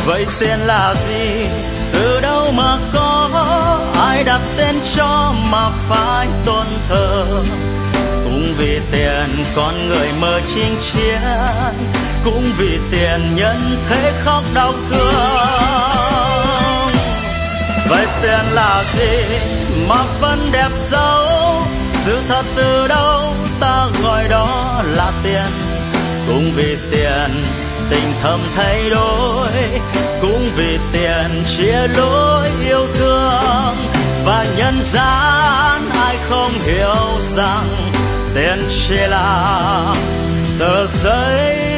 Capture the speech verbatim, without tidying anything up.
Vậy tiền là gì, từ đâu mà có, ai đặt tên cho mà phải tôn thờ. Cũng vì tiền con người mơ chinh chiến, cũng vì tiền nhân thế khóc đau thương. Vậy tiền là gì mà vẫn đẹp dấu, sự thật từ đâu ta gọi đó là tiền. Cũng vì tiền tình thầm thay đổi, cũng vì tiền chia lối yêu thương. Và nhân gian ai không hiểu rằng tiền chỉ là tờ giấy